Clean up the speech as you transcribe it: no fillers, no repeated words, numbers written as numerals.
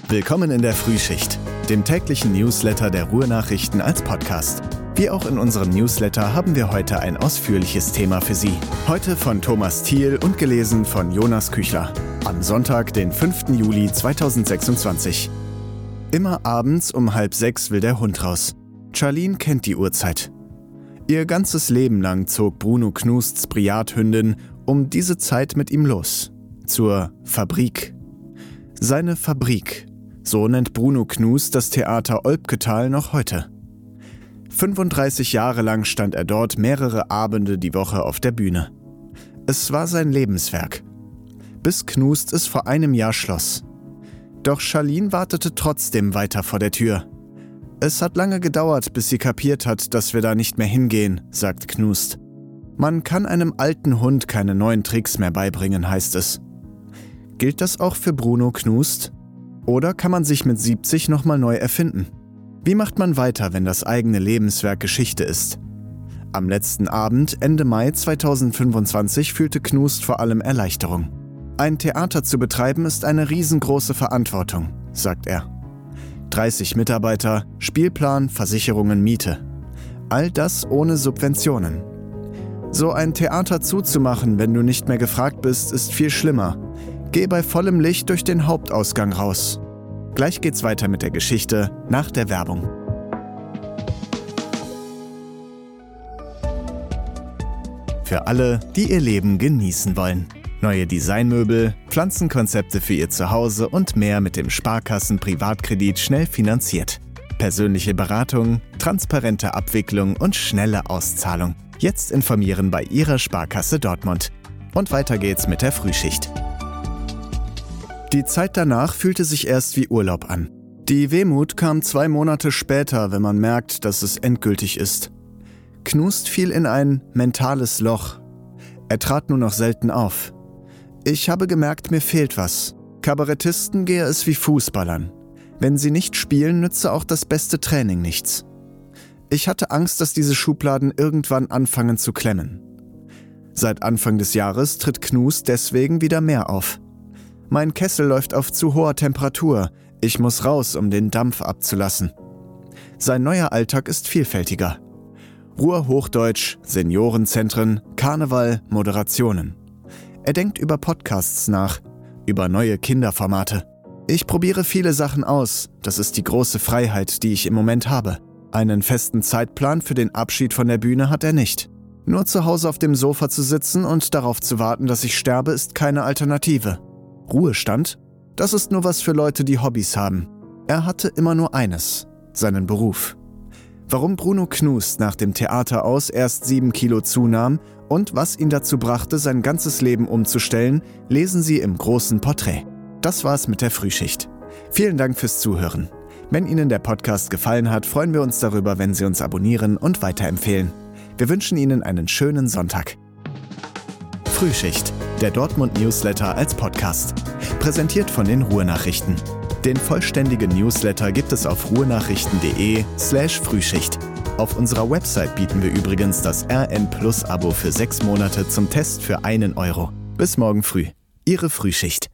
Willkommen in der Frühschicht, dem täglichen Newsletter der Ruhr-Nachrichten als Podcast. Wie auch in unserem Newsletter haben wir heute ein ausführliches Thema für Sie. Heute von Thomas Thiel und gelesen von Jonas Küchler. Am Sonntag, den 5. Juli 2026. Immer abends um 5:30 will der Hund raus. Charlene kennt die Uhrzeit. Ihr ganzes Leben lang zog Bruno Knusts Briathündin um diese Zeit mit ihm los. Zur Fabrik. Seine Fabrik. So nennt Bruno Knust das Theater Olbketal noch heute. 35 Jahre lang stand er dort mehrere Abende die Woche auf der Bühne. Es war sein Lebenswerk. Bis Knust es vor einem Jahr schloss. Doch Charlene wartete trotzdem weiter vor der Tür. Es hat lange gedauert, bis sie kapiert hat, dass wir da nicht mehr hingehen, sagt Knust. Man kann einem alten Hund keine neuen Tricks mehr beibringen, heißt es. Gilt das auch für Bruno Knust? Oder kann man sich mit 70 nochmal neu erfinden? Wie macht man weiter, wenn das eigene Lebenswerk Geschichte ist? Am letzten Abend, Ende Mai 2025, fühlte Knust vor allem Erleichterung. Ein Theater zu betreiben ist eine riesengroße Verantwortung, sagt er. 30 Mitarbeiter, Spielplan, Versicherungen, Miete. All das ohne Subventionen. So ein Theater zuzumachen, wenn du nicht mehr gefragt bist, ist viel schlimmer. Geh bei vollem Licht durch den Hauptausgang raus. Gleich geht's weiter mit der Geschichte nach der Werbung. Für alle, die ihr Leben genießen wollen. Neue Designmöbel, Pflanzenkonzepte für ihr Zuhause und mehr mit dem Sparkassen-Privatkredit schnell finanziert. Persönliche Beratung, transparente Abwicklung und schnelle Auszahlung. Jetzt informieren bei Ihrer Sparkasse Dortmund. Und weiter geht's mit der Frühschicht. Die Zeit danach fühlte sich erst wie Urlaub an. Die Wehmut kam 2 Monate später, wenn man merkt, dass es endgültig ist. Knust fiel in ein mentales Loch. Er trat nur noch selten auf. Ich habe gemerkt, mir fehlt was. Kabarettisten gehe es wie Fußballern. Wenn sie nicht spielen, nütze auch das beste Training nichts. Ich hatte Angst, dass diese Schubladen irgendwann anfangen zu klemmen. Seit Anfang des Jahres tritt Knust deswegen wieder mehr auf. Mein Kessel läuft auf zu hoher Temperatur. Ich muss raus, um den Dampf abzulassen. Sein neuer Alltag ist vielfältiger. Ruhr-Hochdeutsch, Seniorenzentren, Karneval, Moderationen. Er denkt über Podcasts nach, über neue Kinderformate. Ich probiere viele Sachen aus. Das ist die große Freiheit, die ich im Moment habe. Einen festen Zeitplan für den Abschied von der Bühne hat er nicht. Nur zu Hause auf dem Sofa zu sitzen und darauf zu warten, dass ich sterbe, ist keine Alternative. Ruhestand? Das ist nur was für Leute, die Hobbys haben. Er hatte immer nur eines, seinen Beruf. Warum Bruno Knust nach dem Theater aus erst 7 Kilo zunahm und was ihn dazu brachte, sein ganzes Leben umzustellen, lesen Sie im großen Porträt. Das war's mit der Frühschicht. Vielen Dank fürs Zuhören. Wenn Ihnen der Podcast gefallen hat, freuen wir uns darüber, wenn Sie uns abonnieren und weiterempfehlen. Wir wünschen Ihnen einen schönen Sonntag. Frühschicht, der Dortmund-Newsletter als Podcast. Präsentiert von den Ruhr-Nachrichten. Den vollständigen Newsletter gibt es auf ruhrnachrichten.de/Frühschicht. Auf unserer Website bieten wir übrigens das RN-Plus-Abo für 6 Monate zum Test für 1 Euro. Bis morgen früh. Ihre Frühschicht.